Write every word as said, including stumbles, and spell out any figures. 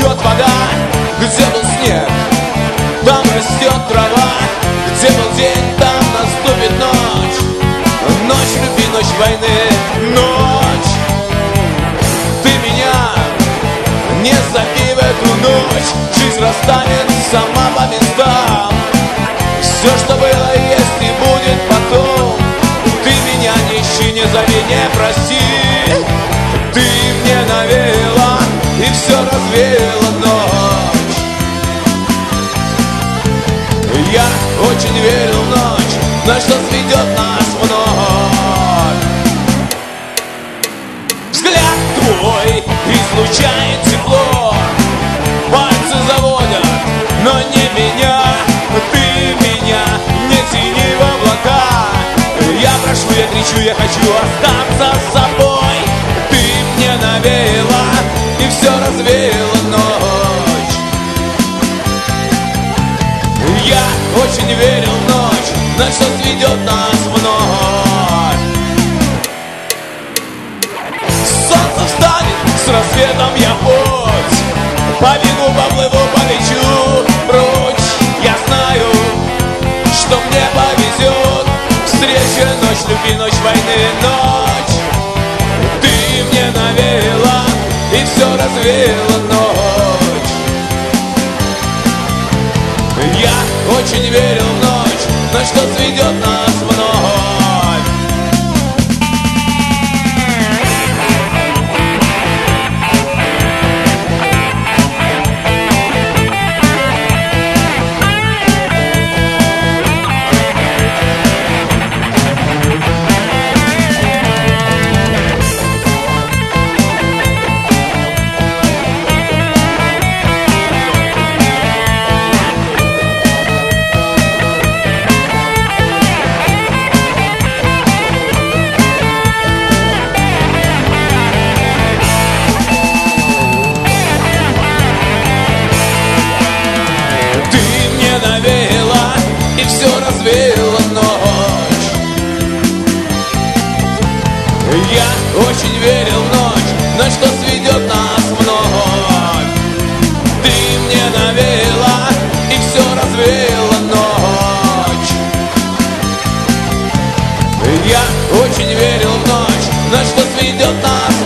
течет вода, где был снег, там растет трава, где был день, там наступит ночь. Ночь любви, ночь войны, ночь. Ты меня не зови в эту ночь, жизнь расставит сама по местам. Все, что было, есть и будет потом. Ты меня не ищи, не зови, не проси. Ты мне навеяла и все развеяла ночь. Я очень верил в ночь, но что сведет нас вновь. Взгляд твой излучает тепло, пальцы заводят, но не меня. Ты меня не тяни в облака. Я прошу, я кричу, я хочу остаться с собой. Ты мне навеяла и все развеяла ночь. Я очень верил в ночь, но что сведет нас вновь. Солнце встанет, с рассветом я в путь. Побегу, поплыву, полечу прочь. Я знаю, что мне повезет. Встреча, ночь любви, ночь войны, ночь. Ты мне навеяла и все развеяла ночь. Я очень верил в ночь, но что сведет нас вновь. И все развеяла ночь. Я очень верил в ночь, но что сведет нас вновь. Ты мне навеяла и все развеяла ночь. Я очень верил в ночь, но что сведет нас